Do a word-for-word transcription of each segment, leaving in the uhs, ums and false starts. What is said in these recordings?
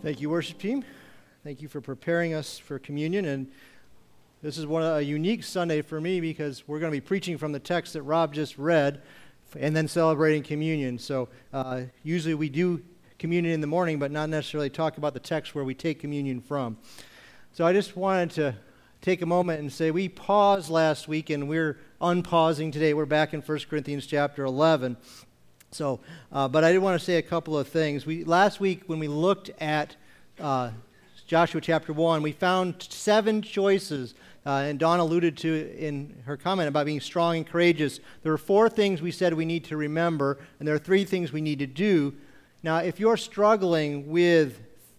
Thank you, worship team. Thank you for preparing us for communion. And this is one a unique Sunday for me because we're going to be preaching from the text that Rob just read and then celebrating communion. So uh, usually we do communion in the morning, but not necessarily talk about the text where we take communion from. So I just wanted to take a moment and say we paused last week and we're unpausing today. We're back in First Corinthians chapter eleven. So, uh, but I did want to say a couple of things. We last week when we looked at uh, Joshua chapter one, we found seven choices, uh, and Dawn alluded to in her comment about being strong and courageous. There are four things we said we need to remember, and there are three things we need to do. Now, if you're struggling with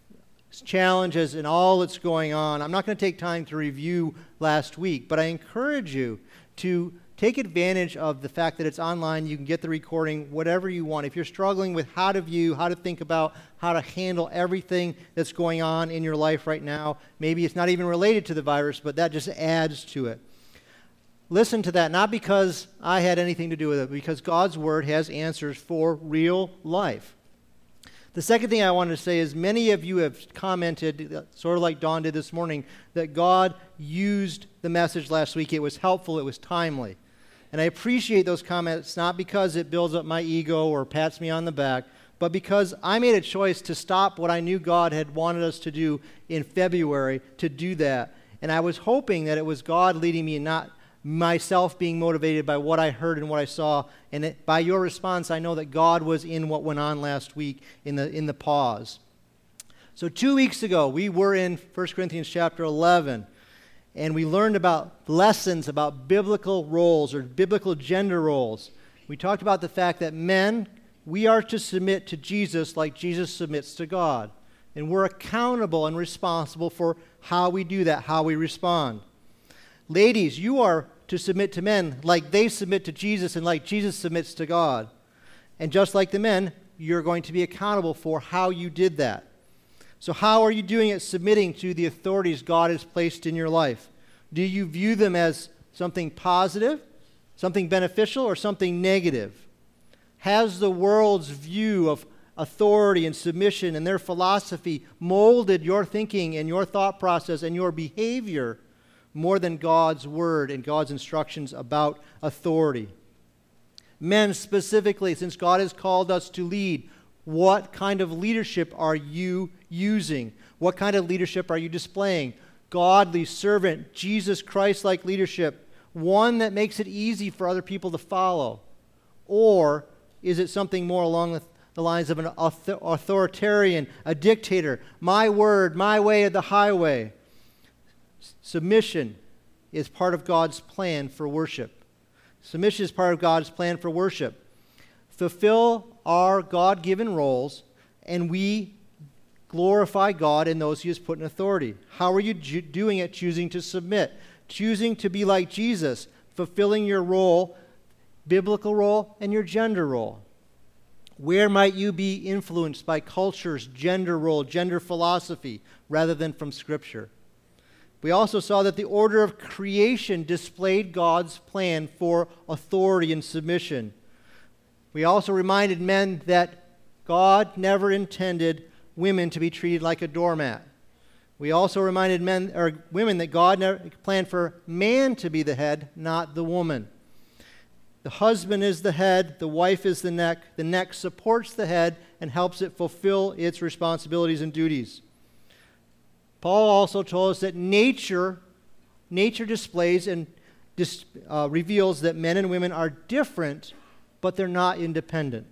challenges and all that's going on, I'm not going to take time to review last week, but I encourage you to take advantage of the fact that it's online. You can get the recording, whatever you want. If you're struggling with how to view, how to think about, how to handle everything that's going on in your life right now, maybe it's not even related to the virus, but that just adds to it. Listen to that, not because I had anything to do with it, but because God's Word has answers for real life. The second thing I wanted to say is many of you have commented, sort of like Dawn did this morning, that God used the message last week. It was helpful, it was timely. And I appreciate those comments, not because it builds up my ego or pats me on the back, but because I made a choice to stop what I knew God had wanted us to do in February, to do that. And I was hoping that it was God leading me and not myself being motivated by what I heard and what I saw. And it, by your response, I know that God was in what went on last week in the in the pause. So two weeks ago, we were in First Corinthians chapter eleven, and we learned about lessons about biblical roles or biblical gender roles. We talked about the fact that men, we are to submit to Jesus like Jesus submits to God. And we're accountable and responsible for how we do that, how we respond. Ladies, you are to submit to men like they submit to Jesus and like Jesus submits to God. And just like the men, you're going to be accountable for how you did that. So how are you doing it submitting to the authorities God has placed in your life? Do you view them as something positive, something beneficial, or something negative? Has the world's view of authority and submission and their philosophy molded your thinking and your thought process and your behavior more than God's word and God's instructions about authority? Men specifically, since God has called us to lead, what kind of leadership are you using? What kind of leadership are you displaying? Godly, servant, Jesus Christ-like leadership, one that makes it easy for other people to follow? Or is it something more along the, the lines of an author- authoritarian, a dictator, my word, my way, or the highway? Submission is part of God's plan for worship. Submission is part of God's plan for worship. Fulfill our God-given roles, and we glorify God in those He has put in authority. How are you ju- doing it? Choosing to submit, choosing to be like Jesus, fulfilling your role, biblical role, and your gender role. Where might you be influenced by culture's gender role, gender philosophy, rather than from Scripture? We also saw that the order of creation displayed God's plan for authority and submission. We also reminded men that God never intended women to be treated like a doormat. We also reminded men or women that God never planned for man to be the head, not the woman. The husband is the head, the wife is the neck. The neck supports the head and helps it fulfill its responsibilities and duties. Paul also told us that nature, nature displays and dis, uh, reveals that men and women are different, but they're not independent.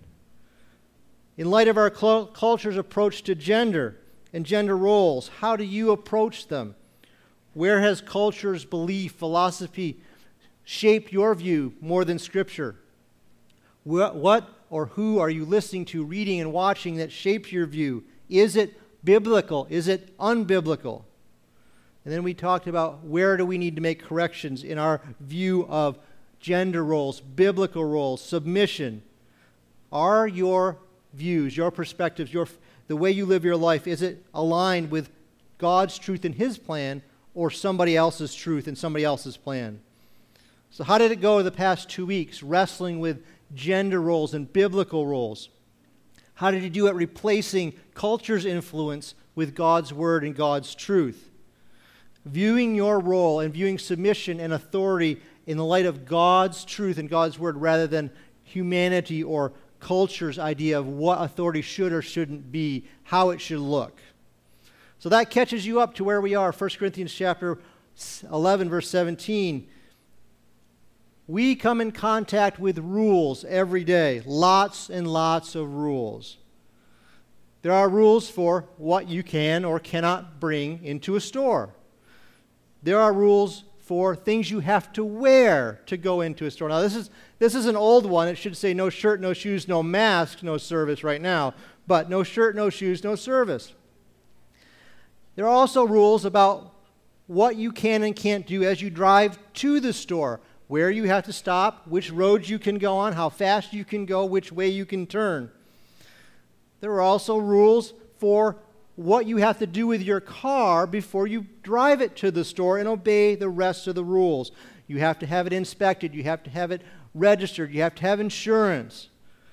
In light of our cl- culture's approach to gender and gender roles, how do you approach them? Where has culture's belief, philosophy shaped your view more than Scripture? What, what or who are you listening to, reading, and watching that shapes your view? Is it biblical? Is it unbiblical? And then we talked about where do we need to make corrections in our view of gender roles, biblical roles, submission. Are your views, your perspectives, your the way you live your life, is it aligned with God's truth and His plan or somebody else's truth and somebody else's plan? So how did it go the past two weeks wrestling with gender roles and biblical roles? How did he do it replacing culture's influence with God's word and God's truth. Viewing your role and viewing submission and authority in the light of God's truth and God's word rather than humanity or culture's idea of what authority should or shouldn't be, how it should look. So that catches you up to where we are, First Corinthians chapter eleven, verse seventeen. We come in contact with rules every day, lots and lots of rules. There are rules for what you can or cannot bring into a store. There are rules for things you have to wear to go into a store. Now, this is this is an old one. It should say no shirt, no shoes, no mask, no service right now. But no shirt, no shoes, no service. There are also rules about what you can and can't do as you drive to the store, where you have to stop, which roads you can go on, how fast you can go, which way you can turn. There are also rules for what you have to do with your car before you drive it to the store and obey the rest of the rules. You have to have it inspected. You have to have it registered. You have to have insurance.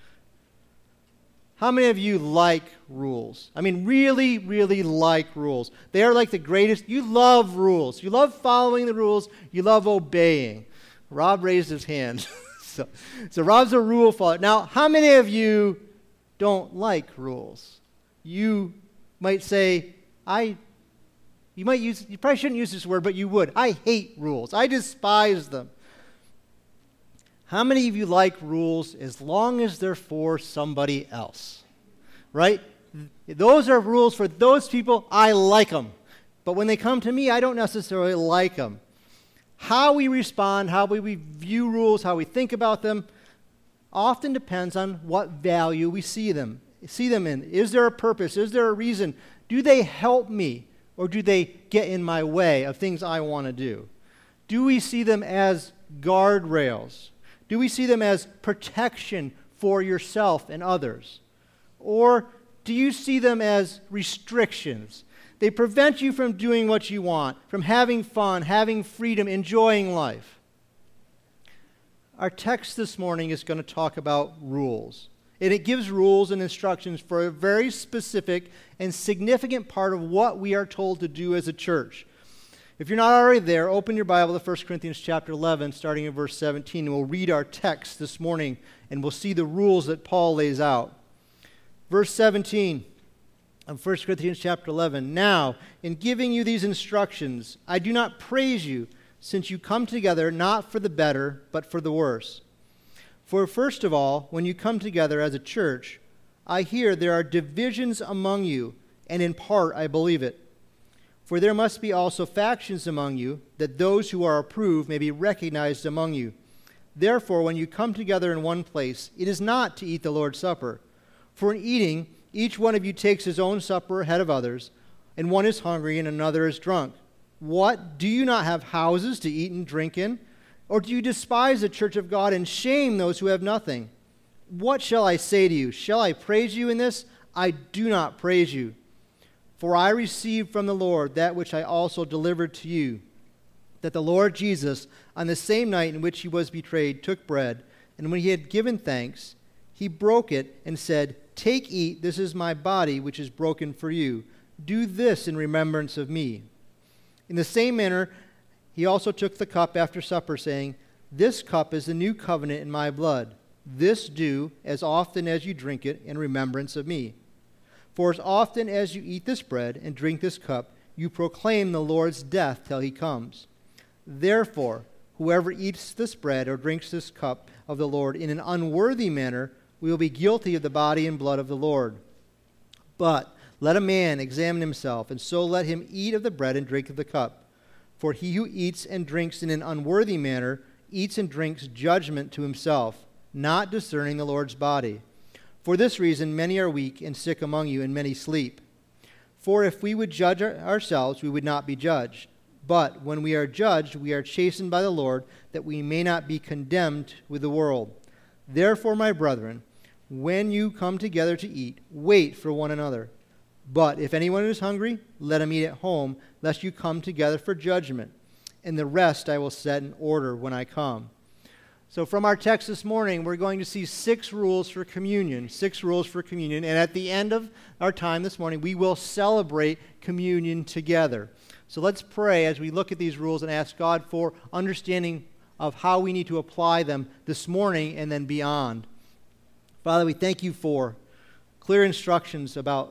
How many of you like rules? I mean, really, really like rules. They are like the greatest. You love rules. You love following the rules. You love obeying. Rob raised his hand. so, so Rob's a rule follower. Now, how many of you don't like rules? You might say, I, you might use, you probably shouldn't use this word, but you would. I hate rules. I despise them. How many of you like rules as long as they're for somebody else? Right? Those are rules for those people. I like them. But when they come to me, I don't necessarily like them. How we respond, how we view rules, how we think about them, often depends on what value we see them. See them in. Is there a purpose? Is there a reason? Do they help me? Or do they get in my way of things I want to do? Do we see them as guardrails? Do we see them as protection for yourself and others? Or do you see them as restrictions? They prevent you from doing what you want, from having fun, having freedom, enjoying life. Our text this morning is going to talk about rules. And it gives rules and instructions for a very specific and significant part of what we are told to do as a church. If you're not already there, open your Bible to First Corinthians chapter eleven, starting in verse seventeen, and we'll read our text this morning, and we'll see the rules that Paul lays out. Verse seventeen of First Corinthians chapter eleven, "Now, in giving you these instructions, I do not praise you, since you come together not for the better, but for the worse. For first of all, when you come together as a church, I hear there are divisions among you, and in part I believe it. For there must be also factions among you, that those who are approved may be recognized among you. Therefore, when you come together in one place, it is not to eat the Lord's Supper. For in eating, each one of you takes his own supper ahead of others, and one is hungry and another is drunk. What? Do you not have houses to eat and drink in? Or do you despise the church of God and shame those who have nothing? What shall I say to you? Shall I praise you in this? I do not praise you. For I received from the Lord that which I also delivered to you, that the Lord Jesus, on the same night in which he was betrayed, took bread, and when he had given thanks, he broke it and said, 'Take, eat, this is my body, which is broken for you. Do this in remembrance of me.' In the same manner, he also took the cup after supper, saying, 'This cup is the new covenant in my blood. This do as often as you drink it in remembrance of me. For as often as you eat this bread and drink this cup, you proclaim the Lord's death till he comes. Therefore, whoever eats this bread or drinks this cup of the Lord in an unworthy manner will be guilty of the body and blood of the Lord. But let a man examine himself, and so let him eat of the bread and drink of the cup. For he who eats and drinks in an unworthy manner eats and drinks judgment to himself, not discerning the Lord's body. For this reason many are weak and sick among you, and many sleep. For if we would judge our- ourselves, we would not be judged. But when we are judged, we are chastened by the Lord, that we may not be condemned with the world. Therefore, my brethren, when you come together to eat, wait for one another. But if anyone is hungry, let him eat at home, lest you come together for judgment. And the rest I will set in order when I come. So from our text this morning, we're going to see six rules for communion, six rules for communion. And at the end of our time this morning, we will celebrate communion together. So let's pray as we look at these rules and ask God for understanding of how we need to apply them this morning and then beyond. Father, we thank you for clear instructions about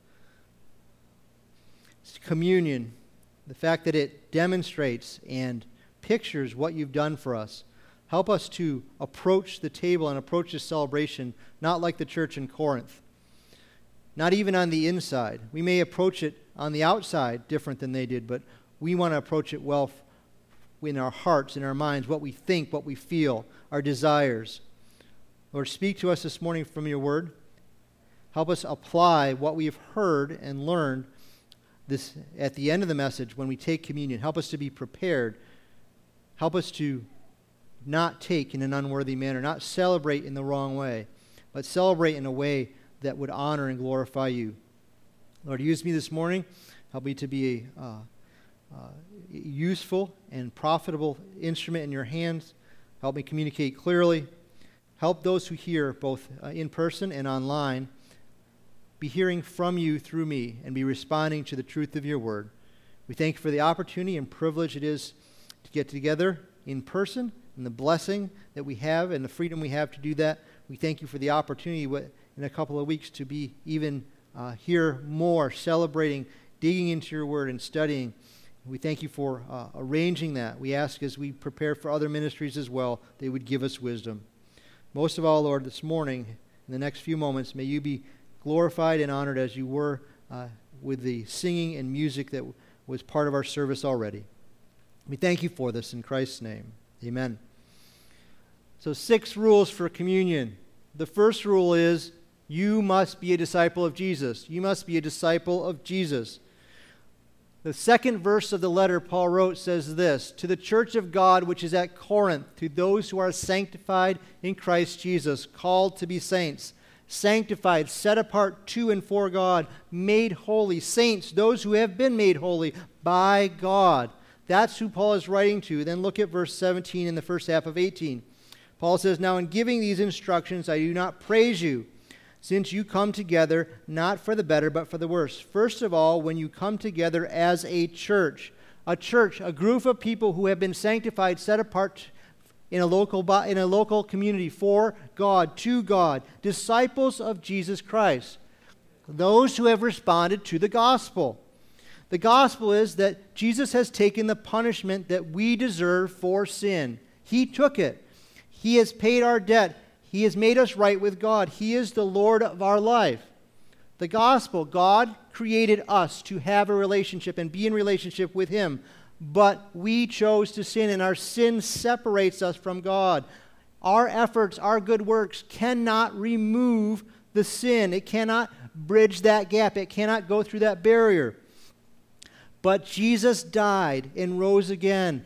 communion, the fact that it demonstrates and pictures what you've done for us. Help us to approach the table and approach this celebration not like the church in Corinth, not even on the inside. We may approach it on the outside different than they did, but we want to approach it well in our hearts, in our minds, what we think, what we feel, our desires. Lord, speak to us this morning from your word. Help us apply what we have heard and learned this at the end of the message when we take communion. Help us to be prepared. Help us to not take in an unworthy manner, not celebrate in the wrong way, but celebrate in a way that would honor and glorify you. Lord, use me this morning. Help me to be a uh, uh, useful and profitable instrument in your hands. Help me communicate clearly. Help those who hear, both uh, in person and online, be hearing from you through me and be responding to the truth of your word. We thank you for the opportunity and privilege it is to get together in person and the blessing that we have and the freedom we have to do that. We thank you for the opportunity in a couple of weeks to be even uh, here more, celebrating, digging into your word and studying. We thank you for uh, arranging that. We ask as we prepare for other ministries as well, they would give us wisdom. Most of all, Lord, this morning, in the next few moments, may you be glorified and honored as you were uh, with the singing and music that w- was part of our service already. We thank you for this in Christ's name. Amen. So six rules for communion. The first rule is you must be a disciple of Jesus. You must be a disciple of Jesus. The second verse of the letter Paul wrote says this, to the church of God which is at Corinth, to those who are sanctified in Christ Jesus, called to be saints, sanctified, set apart to and for God, made holy, saints, those who have been made holy by God. That's who Paul is writing to. Then look at verse seventeen in the first half of eighteen. Paul says, now in giving these instructions I do not praise you, since you come together not for the better but for the worse. First of all, when you come together as a church, a church, a group of people who have been sanctified, set apart in a local in a local community for God, to God, disciples of Jesus Christ, those who have responded to the gospel. The gospel is that Jesus has taken the punishment that we deserve for sin. He took it. He has paid our debt. He has made us right with God. He is the Lord of our life. The gospel, God created us to have a relationship and be in relationship with Him, but we chose to sin, and our sin separates us from God. Our efforts, our good works cannot remove the sin. It cannot bridge that gap. It cannot go through that barrier. But Jesus died and rose again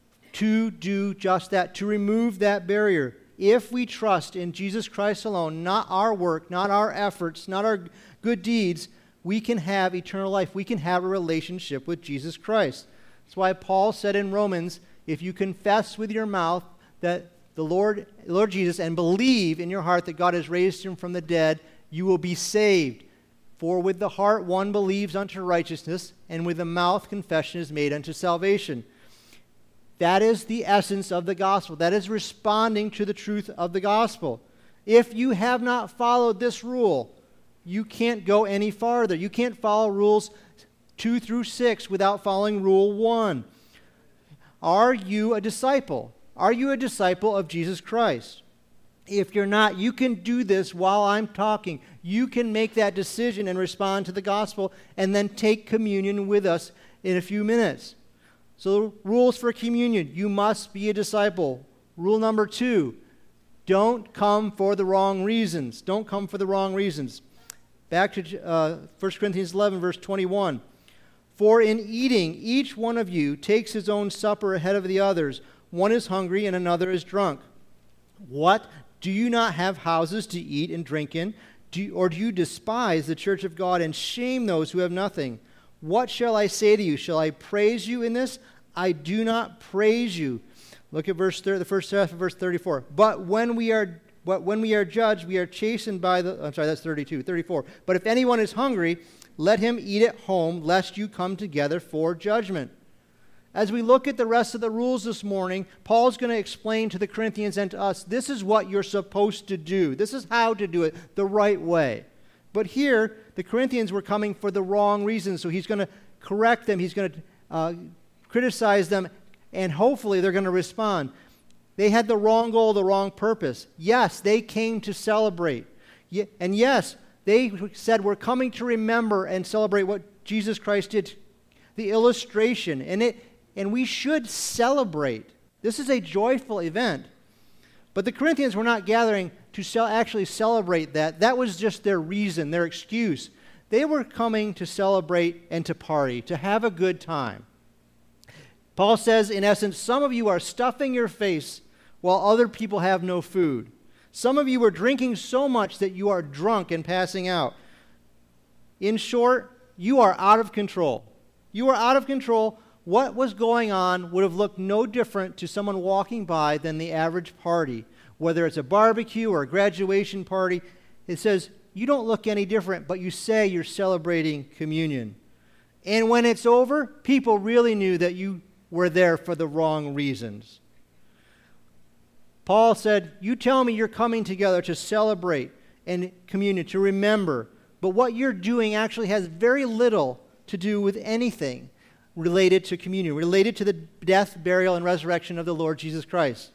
to do just that, to remove that barrier. If we trust in Jesus Christ alone, not our work, not our efforts, not our good deeds, we can have eternal life. We can have a relationship with Jesus Christ. That's why Paul said in Romans, if you confess with your mouth that the Lord, Lord Jesus and believe in your heart that God has raised him from the dead, you will be saved. For with the heart one believes unto righteousness, and with the mouth confession is made unto salvation. That is the essence of the gospel. That is responding to the truth of the gospel. If you have not followed this rule, you can't go any farther. You can't follow rules two through six without following rule one. Are you a disciple? Are you a disciple of Jesus Christ? If you're not, you can do this while I'm talking. You can make that decision and respond to the gospel and then take communion with us in a few minutes. So, rules for communion. You must be a disciple. Rule number two, don't come for the wrong reasons. Don't come for the wrong reasons. Back to uh, First Corinthians eleven, verse twenty-one. For in eating, each one of you takes his own supper ahead of the others. One is hungry and another is drunk. What? Do you not have houses to eat and drink in? Do you, or do you despise the church of God and shame those who have nothing? What shall I say to you? Shall I praise you in this? I do not praise you. Look at verse thir- the first half of verse thirty-four. But when we are but when we are judged, we are chastened by the... I'm sorry, that's thirty-two. thirty-four. But if anyone is hungry, let him eat at home, lest you come together for judgment. As we look at the rest of the rules this morning, Paul's going to explain to the Corinthians and to us, this is what you're supposed to do. This is how to do it the right way. But here, the Corinthians were coming for the wrong reasons, so he's going to correct them, he's going to uh, criticize them, and hopefully they're going to respond. They had the wrong goal, the wrong purpose. Yes, they came to celebrate. And yes, they said, we're coming to remember and celebrate what Jesus Christ did, the illustration. And it, and we should celebrate. This is a joyful event. But the Corinthians were not gathering to ce- actually celebrate that. That was just their reason, their excuse. They were coming to celebrate and to party, to have a good time. Paul says, in essence, some of you are stuffing your face while other people have no food. Some of you are drinking so much that you are drunk and passing out. In short, you are out of control. You are out of control. What was going on would have looked no different to someone walking by than the average party. Whether it's a barbecue or a graduation party, it says, you don't look any different, but you say you're celebrating communion. And when it's over, people really knew that you were there for the wrong reasons. Paul said, you tell me you're coming together to celebrate and communion, to remember, but what you're doing actually has very little to do with anything related to communion, related to the death, burial, and resurrection of the Lord Jesus Christ.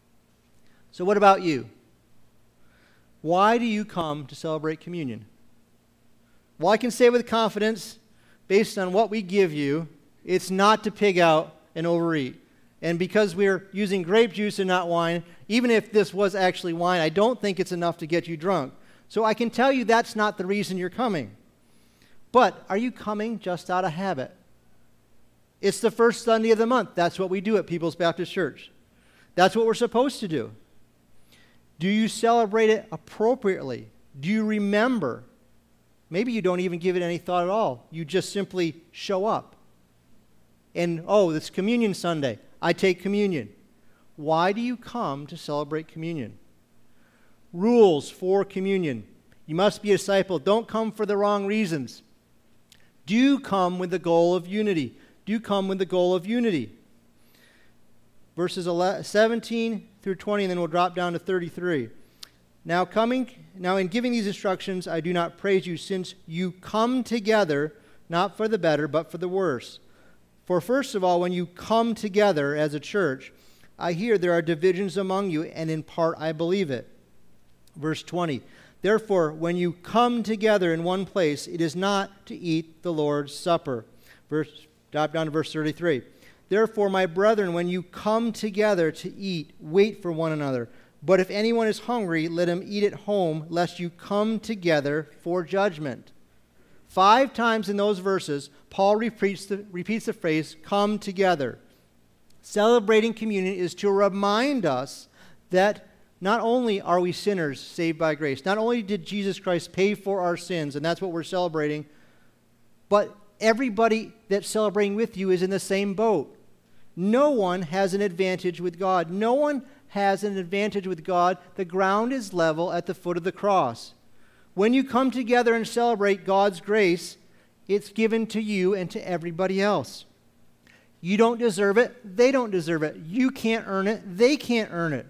So what about you? Why do you come to celebrate communion? Well, I can say with confidence, based on what we give you, it's not to pig out and overeat. And because we're using grape juice and not wine, even if this was actually wine, I don't think it's enough to get you drunk. So I can tell you that's not the reason you're coming. But are you coming just out of habit? It's the first Sunday of the month. That's what we do at People's Baptist Church. That's what we're supposed to do. Do you celebrate it appropriately? Do you remember? Maybe you don't even give it any thought at all. You just simply show up. And, oh, it's Communion Sunday. I take communion. Why do you come to celebrate communion? Rules for communion. You must be a disciple. Don't come for the wrong reasons. Do come with the goal of unity. Do come with the goal of unity. Verses seventeen through twenty, and then we'll drop down to thirty-three. Now coming, now in giving these instructions, I do not praise you, since you come together, not for the better, but for the worse. For first of all, when you come together as a church, I hear there are divisions among you, and in part I believe it. Verse twenty, therefore, when you come together in one place, it is not to eat the Lord's Supper. Verse, drop down to verse thirty-three. Therefore, my brethren, when you come together to eat, wait for one another. But if anyone is hungry, let him eat at home, lest you come together for judgment. Five times in those verses, Paul repeats the, repeats the phrase, come together. Celebrating communion is to remind us that not only are we sinners saved by grace, not only did Jesus Christ pay for our sins, and that's what we're celebrating, but everybody that's celebrating with you is in the same boat. No one has an advantage with God. No one has an advantage with God. The ground is level at the foot of the cross. When you come together and celebrate God's grace, it's given to you and to everybody else. You don't deserve it. They don't deserve it. You can't earn it. They can't earn it.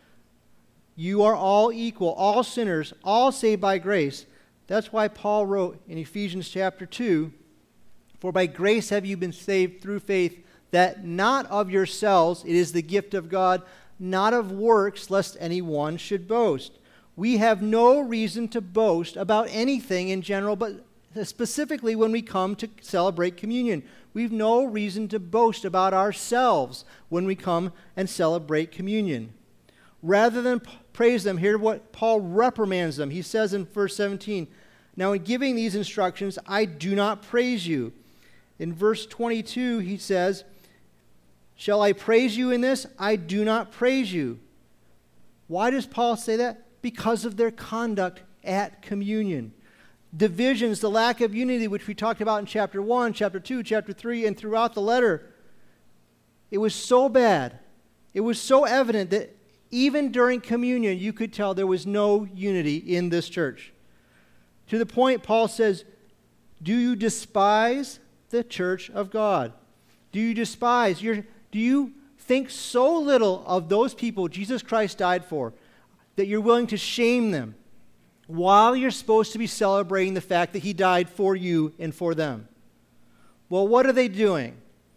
You are all equal, all sinners, all saved by grace. That's why Paul wrote in Ephesians chapter two, for by grace have you been saved through faith, that not of yourselves, it is the gift of God, not of works, lest anyone should boast. We have no reason to boast about anything in general, but specifically when we come to celebrate communion. We have no reason to boast about ourselves when we come and celebrate communion. Rather than p- praise them, hear what Paul reprimands them. He says in verse seventeen, now in giving these instructions, I do not praise you. In verse twenty-two, he says, shall I praise you in this? I do not praise you. Why does Paul say that? Because of their conduct at communion. Divisions, the lack of unity, which we talked about in chapter one, chapter two, chapter three, and throughout the letter. It was so bad It was so evident that even during communion, you could tell there was no unity in this church. To the point, Paul says, do you despise the church of God? Do you despise, your, do you think so little of those people Jesus Christ died for that you're willing to shame them while you're supposed to be celebrating the fact that he died for you and for them? Well, what are they doing?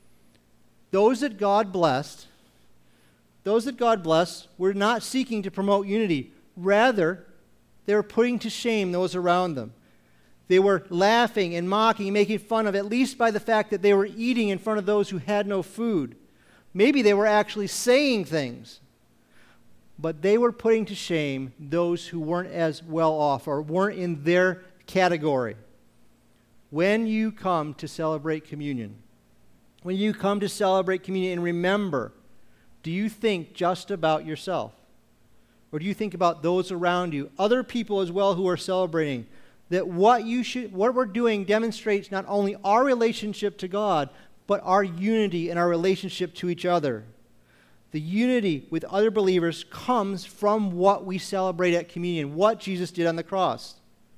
Those that God blessed, those that God blessed were not seeking to promote unity. Rather, they were putting to shame those around them. They were laughing and mocking and making fun of, at least by the fact that they were eating in front of those who had no food. Maybe they were actually saying things, but they were putting to shame those who weren't as well off or weren't in their category. When you come to celebrate communion, when you come to celebrate communion and remember, do you think just about yourself? Or do you think about those around you, other people as well who are celebrating? That what you should, what we're doing demonstrates not only our relationship to God, but our unity and our relationship to each other. The unity with other believers comes from what we celebrate at communion, what Jesus did on the cross.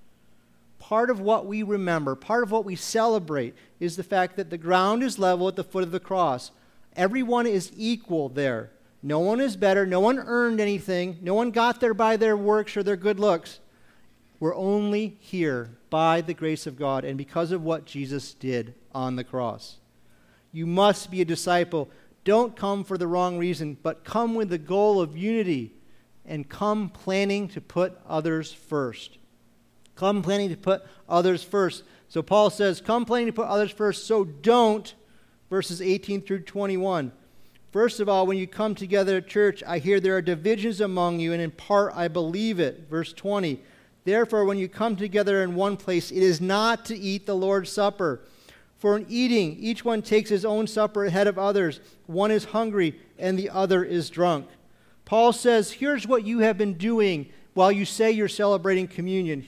Part of what we remember, part of what we celebrate, is the fact that the ground is level at the foot of the cross. Everyone is equal there. No one is better. No one earned anything. No one got there by their works or their good looks. We're only here by the grace of God and because of what Jesus did on the cross. You must be a disciple. Don't come for the wrong reason, but come with the goal of unity and come planning to put others first. Come planning to put others first. So Paul says, come planning to put others first, so don't, verses eighteen through twenty-one. First of all, when you come together at church, I hear there are divisions among you, and in part I believe it. Verse twenty. Therefore, when you come together in one place, it is not to eat the Lord's Supper. For in eating, each one takes his own supper ahead of others. One is hungry, and the other is drunk. Paul says, here's what you have been doing while you say you're celebrating communion.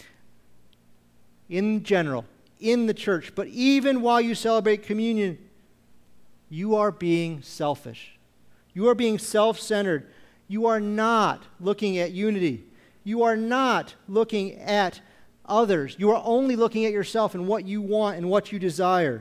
In general, in the church, but even while you celebrate communion, you are being selfish. You are being self-centered. You are not looking at unity. You are not looking at others. You are only looking at yourself and what you want and what you desire.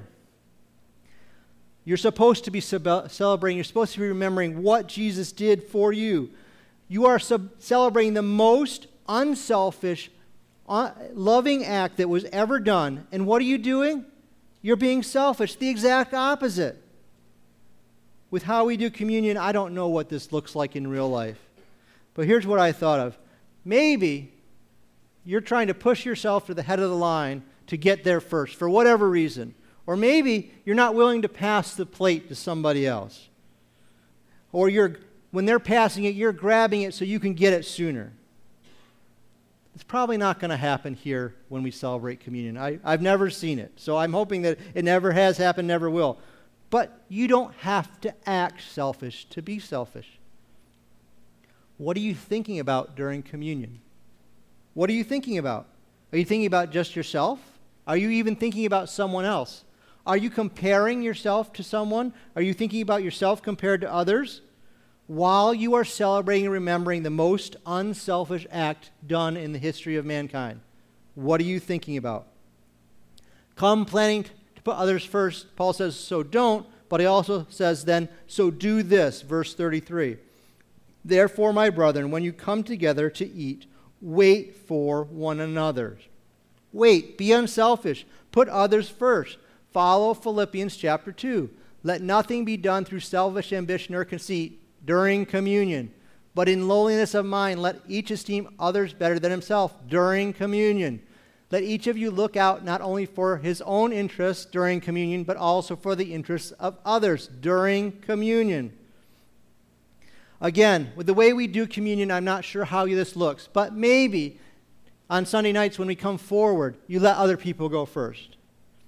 You're supposed to be celebrating. You're supposed to be remembering what Jesus did for you. You are sub- celebrating the most unselfish, uh, loving act that was ever done. And what are you doing? You're being selfish. The exact opposite. With how we do communion, I don't know what this looks like in real life. But here's what I thought of. Maybe you're trying to push yourself to the head of the line to get there first, for whatever reason. Or maybe you're not willing to pass the plate to somebody else. Or you're, when they're passing it, you're grabbing it so you can get it sooner. It's probably not going to happen here when we celebrate communion. I, I've never seen it, so I'm hoping that it never has happened, never will. But you don't have to act selfish to be selfish. What are you thinking about during communion? What are you thinking about? Are you thinking about just yourself? Are you even thinking about someone else? Are you comparing yourself to someone? Are you thinking about yourself compared to others? While you are celebrating and remembering the most unselfish act done in the history of mankind, what are you thinking about? Come planning to put others first. Paul says, so don't, but he also says then, so do this, verse thirty-three. Therefore, my brethren, when you come together to eat, wait for one another. Wait, be unselfish. Put others first. Follow Philippians chapter two. Let nothing be done through selfish ambition or conceit during communion, but in lowliness of mind, let each esteem others better than himself during communion. Let each of you look out not only for his own interests during communion, but also for the interests of others during communion. Again, with the way we do communion, I'm not sure how this looks, but maybe on Sunday nights when we come forward, you let other people go first.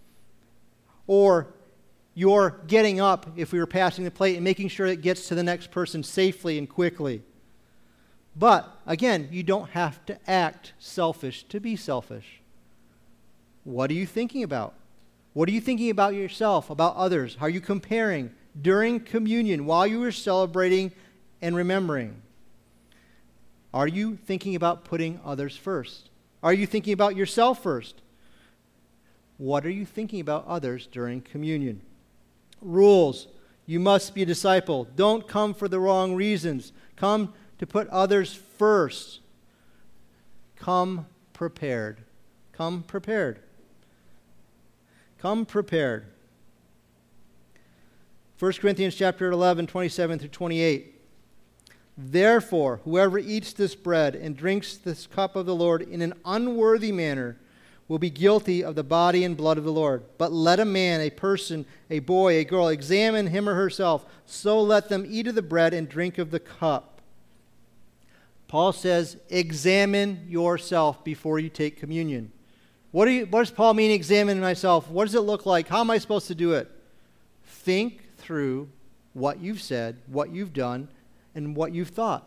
Or you're getting up if we were passing the plate and making sure it gets to the next person safely and quickly. But, again, you don't have to act selfish to be selfish. What are you thinking about? What are you thinking about yourself, about others? Are you comparing? during communion, while you are celebrating and remembering? Are you thinking about putting others first? Are you thinking about yourself first? What are you thinking about others during communion? Rules. You must be a disciple. Don't come for the wrong reasons. Come to put others first. Come prepared. Come prepared. Come prepared. First Corinthians chapter eleven, twenty-seven through twenty-eight. Therefore, whoever eats this bread and drinks this cup of the Lord in an unworthy manner will be guilty of the body and blood of the Lord. But let a man, a person, a boy, a girl, examine him or herself. So let them eat of the bread and drink of the cup. Paul says, examine yourself before you take communion. What, do you, what does Paul mean, examine myself? What does it look like? How am I supposed to do it? Think through what you've said, what you've done, and what you've thought.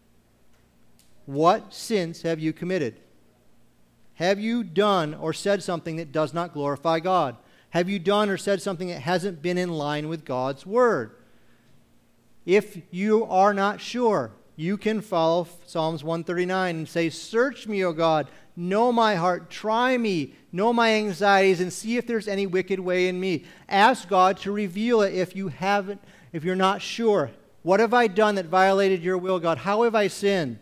What sins have you committed? Have you done or said something that does not glorify God? Have you done or said something that hasn't been in line with God's Word? If you are not sure, you can follow Psalms one thirty-nine and say, search me, O God, know my heart, try me, know my anxieties, and see if there's any wicked way in me. Ask God to reveal it if you haven't, if you're not sure. What have I done that violated your will, God? How have I sinned?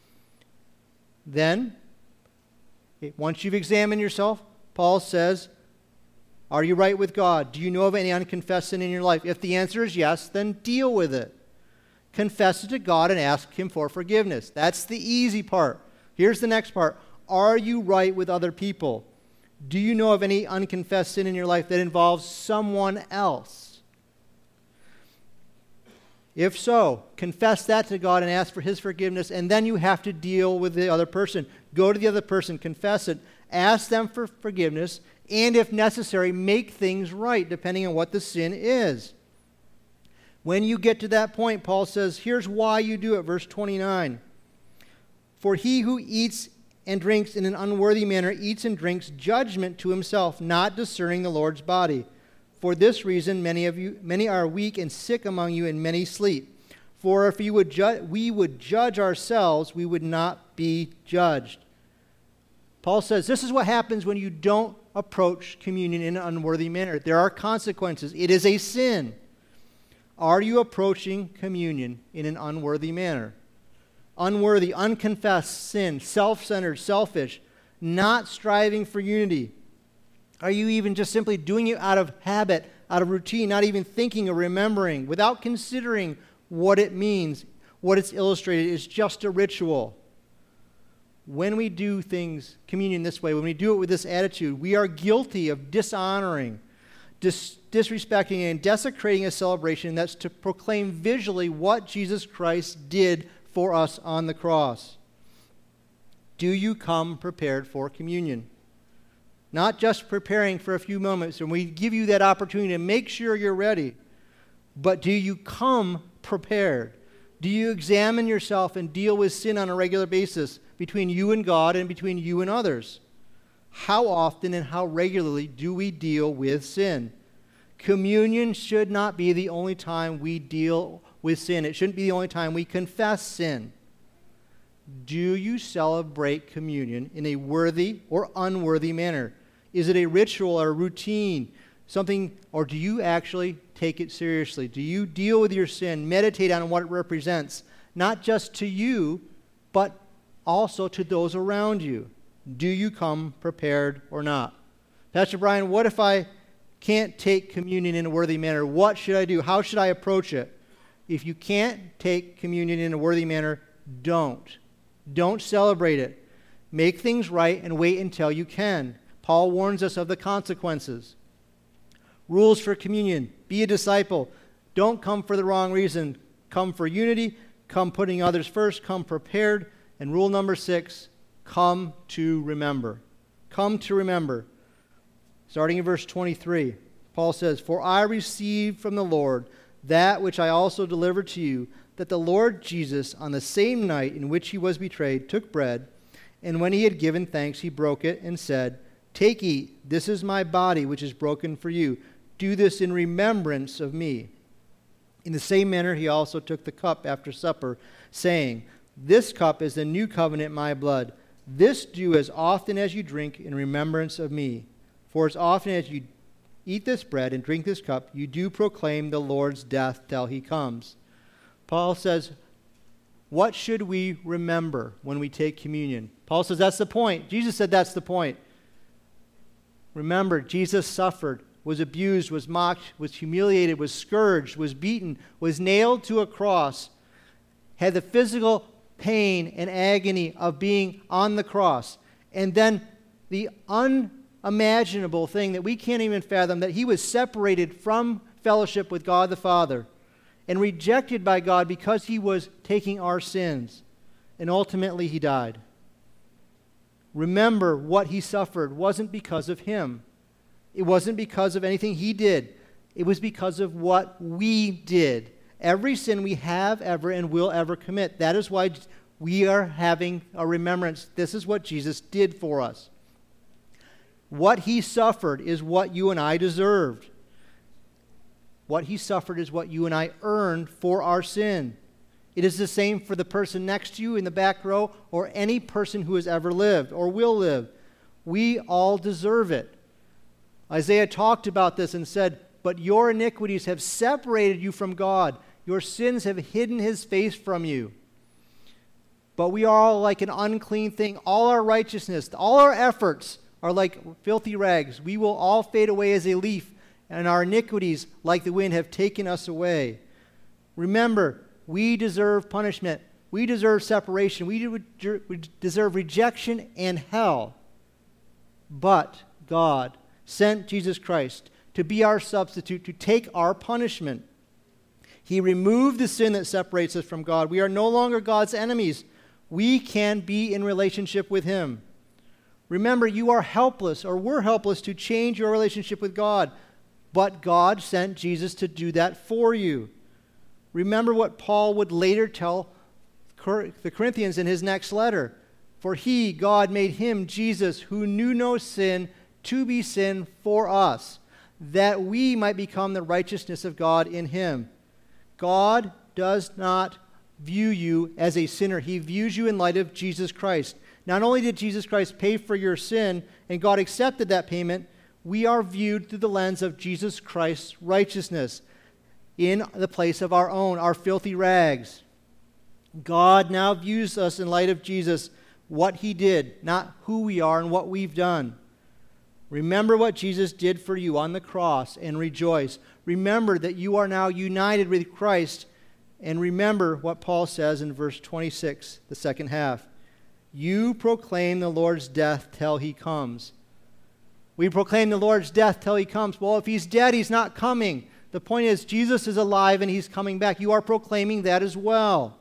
Then, once you've examined yourself, Paul says, are you right with God? Do you know of any unconfessed sin in your life? If the answer is yes, then deal with it. Confess it to God and ask Him for forgiveness. That's the easy part. Here's the next part. Are you right with other people? Do you know of any unconfessed sin in your life that involves someone else? If so, confess that to God and ask for His forgiveness, and then you have to deal with the other person. Go to the other person, confess it, ask them for forgiveness, and if necessary, make things right, depending on what the sin is. When you get to that point, Paul says, here's why you do it, verse twenty-nine. For he who eats and drinks in an unworthy manner eats and drinks judgment to himself, not discerning the Lord's body. For this reason, many of you, many are weak and sick among you, and many sleep. For if you would ju- we would judge ourselves, we would not be judged. Paul says this is what happens when you don't approach communion in an unworthy manner. There are consequences. It is a sin. Are you approaching communion in an unworthy manner? Unworthy, unconfessed sin, self-centered, selfish, not striving for unity. Are you even just simply doing it out of habit, out of routine, not even thinking or remembering, without considering what it means, what it's illustrated? It's just a ritual. When we do things, communion this way, when we do it with this attitude, we are guilty of dishonoring, dis- disrespecting, and desecrating a celebration that's to proclaim visually what Jesus Christ did for us on the cross. Do you come prepared for communion? Not just preparing for a few moments, and we give you that opportunity to make sure you're ready, but do you come prepared? Do you examine yourself and deal with sin on a regular basis between you and God and between you and others? How often and how regularly do we deal with sin? Communion should not be the only time we deal with sin. It shouldn't be the only time we confess sin. Do you celebrate communion in a worthy or unworthy manner? Is it a ritual or a routine, something, or do you actually take it seriously? Do you deal with your sin, meditate on what it represents, not just to you, but also to those around you? Do you come prepared or not? Pastor Brian, what if I can't take communion in a worthy manner? What should I do? How should I approach it? If you can't take communion in a worthy manner, don't. Don't celebrate it. Make things right and wait until you can. Paul warns us of the consequences. Rules for communion. Be a disciple. Don't come for the wrong reason. Come for unity. Come putting others first. Come prepared. And rule number six, come to remember. Come to remember. Starting in verse twenty-three, Paul says, For I received from the Lord that which I also delivered to you, that the Lord Jesus, on the same night in which he was betrayed, took bread, and when he had given thanks, he broke it and said, Take, eat, this is my body which is broken for you. Do this in remembrance of me. In the same manner, he also took the cup after supper, saying, "This cup is the new covenant in my blood. This do as often as you drink in remembrance of me. For as often as you eat this bread and drink this cup, you do proclaim the Lord's death till he comes." Paul says, what should we remember when we take communion? Paul says that's the point. Jesus said that's the point. Remember, Jesus suffered, was abused, was mocked, was humiliated, was scourged, was beaten, was nailed to a cross, had the physical pain and agony of being on the cross, and then the unimaginable thing that we can't even fathom, that he was separated from fellowship with God the Father and rejected by God because he was taking our sins, and ultimately he died. Remember, what he suffered wasn't because of him. It wasn't because of anything he did. It was because of what we did. Every sin we have ever and will ever commit. That is why we are having a remembrance. This is what Jesus did for us. What he suffered is what you and I deserved. What he suffered is what you and I earned for our sin. It is the same for the person next to you in the back row or any person who has ever lived or will live. We all deserve it. Isaiah talked about this and said, "But your iniquities have separated you from God. Your sins have hidden his face from you." But we are all like an unclean thing. All our righteousness, all our efforts are like filthy rags. We will all fade away as a leaf, and our iniquities, like the wind, have taken us away. Remember, we deserve punishment. We deserve separation. We deserve rejection and hell. But God sent Jesus Christ to be our substitute, to take our punishment. He removed the sin that separates us from God. We are no longer God's enemies. We can be in relationship with him. Remember, you are helpless, or we're helpless, to change your relationship with God. But God sent Jesus to do that for you. Remember what Paul would later tell the Corinthians in his next letter. For he, God, made him, Jesus, who knew no sin, to be sin for us, that we might become the righteousness of God in him. God does not view you as a sinner. He views you in light of Jesus Christ. Not only did Jesus Christ pay for your sin, and God accepted that payment, we are viewed through the lens of Jesus Christ's righteousness in the place of our own, our filthy rags. God now views us in light of Jesus, what he did, not who we are and what we've done. Remember what Jesus did for you on the cross and rejoice. Remember that you are now united with Christ, and remember what Paul says in verse twenty-six, the second half. You proclaim the Lord's death till he comes. We proclaim the Lord's death till he comes. Well, if he's dead, he's not coming. The point is, Jesus is alive and he's coming back. You are proclaiming that as well.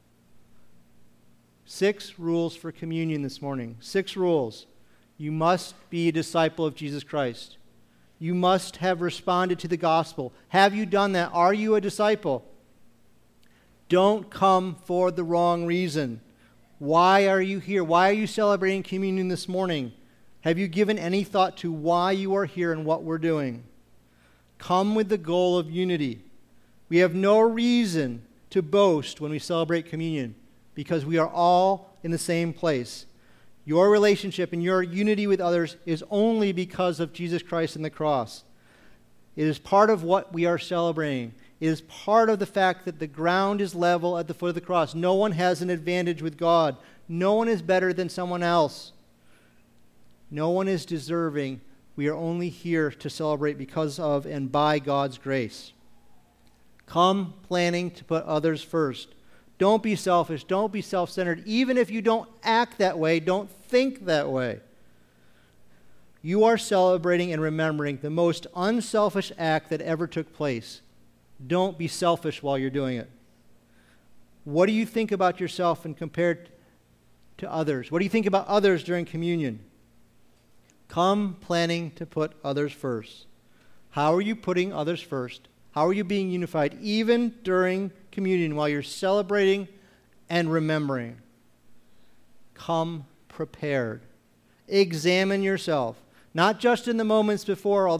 Six rules for communion this morning. Six rules. You must be a disciple of Jesus Christ. You must have responded to the gospel. Have you done that? Are you a disciple? Don't come for the wrong reason. Why are you here? Why are you celebrating communion this morning? Have you given any thought to why you are here and what we're doing? Come with the goal of unity. We have no reason to boast when we celebrate communion because we are all in the same place. Your relationship and your unity with others is only because of Jesus Christ and the cross. It is part of what we are celebrating. It is part of the fact that the ground is level at the foot of the cross. No one has an advantage with God. No one is better than someone else. No one is deserving. We are only here to celebrate because of and by God's grace. Come planning to put others first. Don't be selfish. Don't be self-centered. Even if you don't act that way, don't think that way. You are celebrating and remembering the most unselfish act that ever took place. Don't be selfish while you're doing it. What do you think about yourself and compared to others? What do you think about others during communion? Come planning to put others first. How are you putting others first? How are you being unified even during communion while you're celebrating and remembering? Come prepared. Examine yourself. Not just in the moments before, although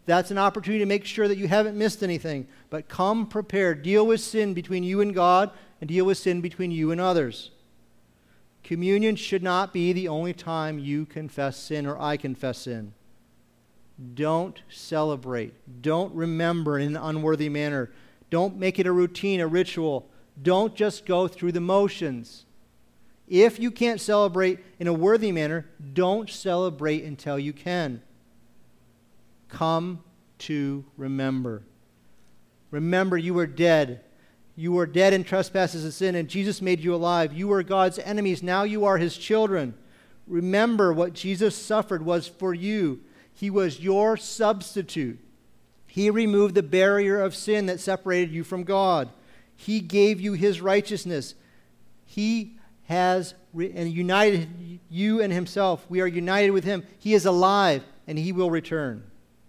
That's an opportunity to make sure that you haven't missed anything. But come prepared. Deal with sin between you and God, and deal with sin between you and others. Communion should not be the only time you confess sin or I confess sin. Don't celebrate. Don't remember in an unworthy manner. Don't make it a routine, a ritual. Don't just go through the motions. If you can't celebrate in a worthy manner, don't celebrate until you can. Come to remember. Remember you were dead. You were dead in trespasses and sin, and Jesus made you alive. You were God's enemies. Now you are his children. Remember what Jesus suffered was for you. He was your substitute. He removed the barrier of sin that separated you from God. He gave you his righteousness. He has re- and united you and himself. We are united with him. He is alive, and he will return.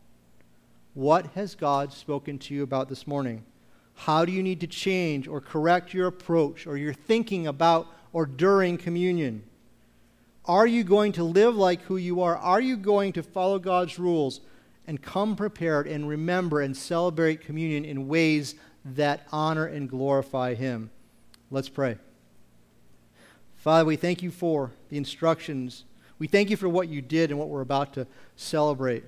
What has God spoken to you about this morning? How do you need to change or correct your approach or your thinking about or during communion? Are you going to live like who you are? Are you going to follow God's rules and come prepared and remember and celebrate communion in ways that honor and glorify him? Let's pray. Father, we thank you for the instructions. We thank you for what you did and what we're about to celebrate.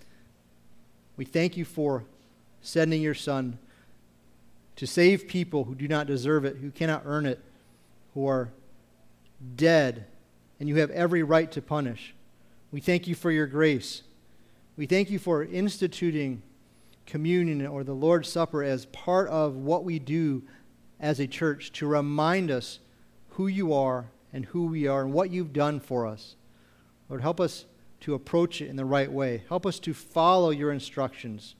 We thank you for sending your Son to save people who do not deserve it, who cannot earn it, who are dead, and you have every right to punish. We thank you for your grace. We thank you for instituting communion or the Lord's Supper as part of what we do as a church to remind us who you are and who we are and what you've done for us. Lord, help us to approach it in the right way. Help us to follow your instructions.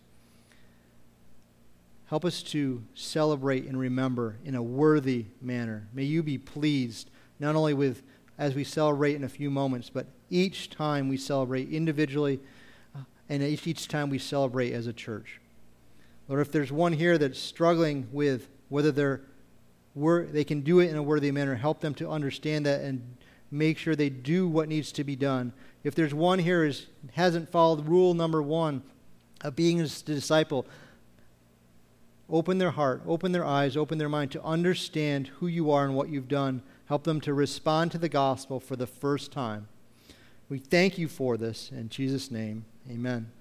Help us to celebrate and remember in a worthy manner. May you be pleased not only with as we celebrate in a few moments, but each time we celebrate individually uh, and each, each time we celebrate as a church. Lord, if there's one here that's struggling with whether they're wor- they can do it in a worthy manner, help them to understand that and make sure they do what needs to be done. If there's one here who hasn't followed rule number one of being a disciple, open their heart, open their eyes, open their mind to understand who you are and what you've done. Help them to respond to the gospel for the first time. We thank you for this. In Jesus' name, amen.